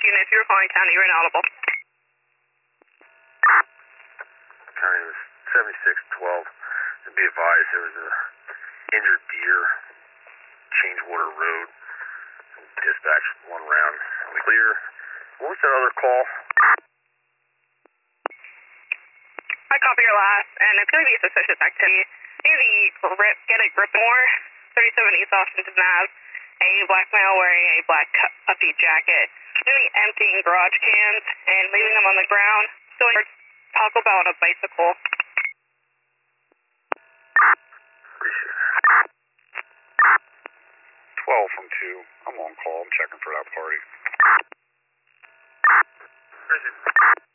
unit, if you're calling county, you're inaudible. County was 7612. And be advised, there was a injured deer, Changewater Road. Dispatch 1 round. Clear. What was that other call? I copy your last, and it's going to be suspicious activity. Get a grip more. 37 East Washington Ave. A black male wearing a black puffy jacket. Really emptying garage cans and leaving them on the ground. Still Taco Bell on a bicycle. Appreciate it. 12 from 2. I'm on call. I'm checking for that party. Appreciate it.